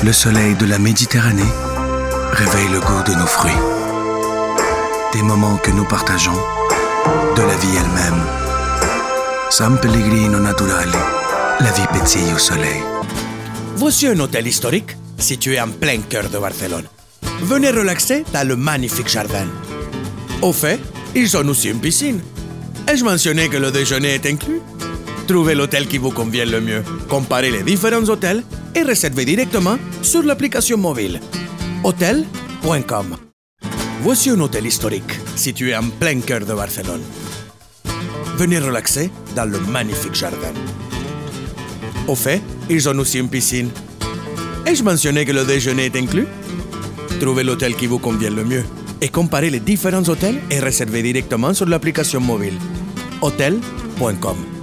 Le soleil de la Méditerranée réveille le goût de nos fruits. Des moments que nous partageons, de la vie elle-même. San Pellegrino Naturale, la vie pétille au soleil. Voici un hôtel historique situé en plein cœur de Barcelone. Venez relaxer dans le magnifique jardin. Au fait, ils ont aussi une piscine. Ai-je mentionné que le déjeuner est inclus? Trouvez l'hôtel qui vous convient le mieux. Comparez les différents hôtels et réservez directement sur l'application mobile. Hotel.com. Voici un hôtel historique situé en plein cœur de Barcelone. Venez relaxer dans le magnifique jardin. Au fait, ils ont aussi une piscine. Ai-je mentionné que le déjeuner est inclus? Trouvez l'hôtel qui vous convient le mieux et comparez les différents hôtels et réservez directement sur l'application mobile. Hotel.com.